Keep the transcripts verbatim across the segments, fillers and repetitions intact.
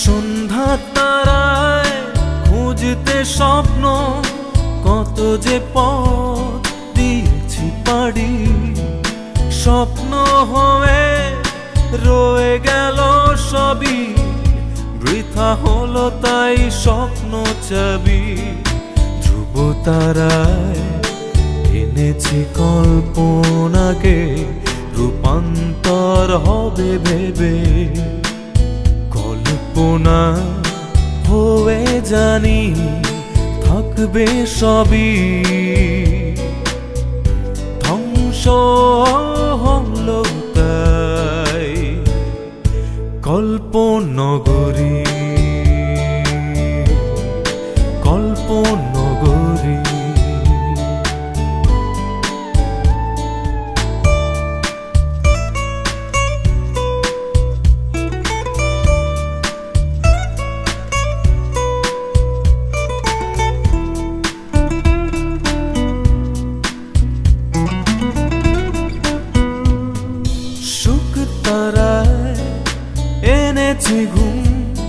সন্ধ্যা তারায় খুঁজতে স্বপ্ন, কত যে পথ দিয়েছি পাড়ি। স্বপ্ন হয়ে রয়ে গেল সবই, বৃথা হলো তাই স্বপ্ন চাবি। ধ্রুব তারায় এনেছি কল্পনাকে, রূপান্তর হবে ভেবে। কল্পনা হয়ে জানি থাকবে সবই, ধ্বংস হলো তাই কল্পনগরী, কল্পনগরী। তারায় এনেছি ঘুম,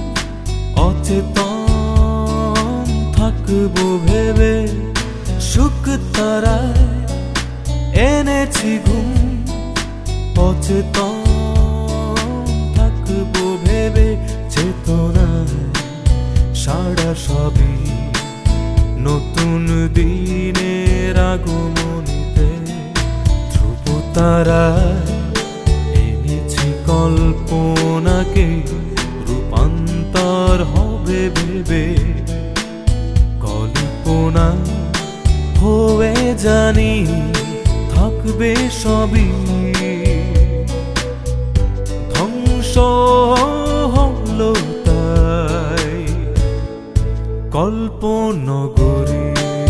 অচেতন থাকবো ভেবে। সুখ তারায় এনেছি ঘুম, অচেতন থাকবো ভেবে। চেতনায় সারা সবই নতুন দিনের আগমনীতে। ধ্রুব তারায় কল্পনাকে, রূপান্তর হবে ভেবে। কল্পনা হয়ে জানি থাকবে সবই, ধ্বংস হলো তাই কল্পনগরী,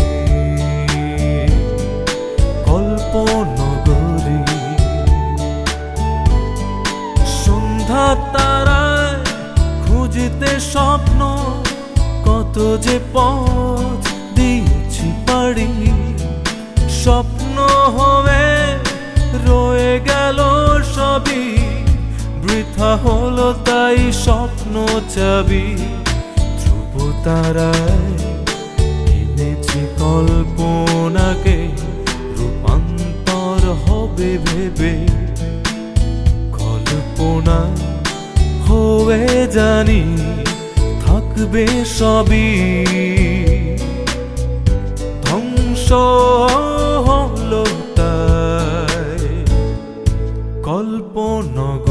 কল্পনগরী। তারায় খুঁজতে স্বপ্ন, কত যে পথ দিয়েছি পাড়ি। স্বপ্ন হয়ে রয়ে গেল সবই, বৃথা হলো তাই স্বপ্ন চাবি। ধ্রুব তারায় এনেছি কল্পনাকে, রূপান্তর হবে ভেবে। কল্পনা হয়ে জানি থাকবে সবই, ধ্বংস হলো তাই কল্পনগরী।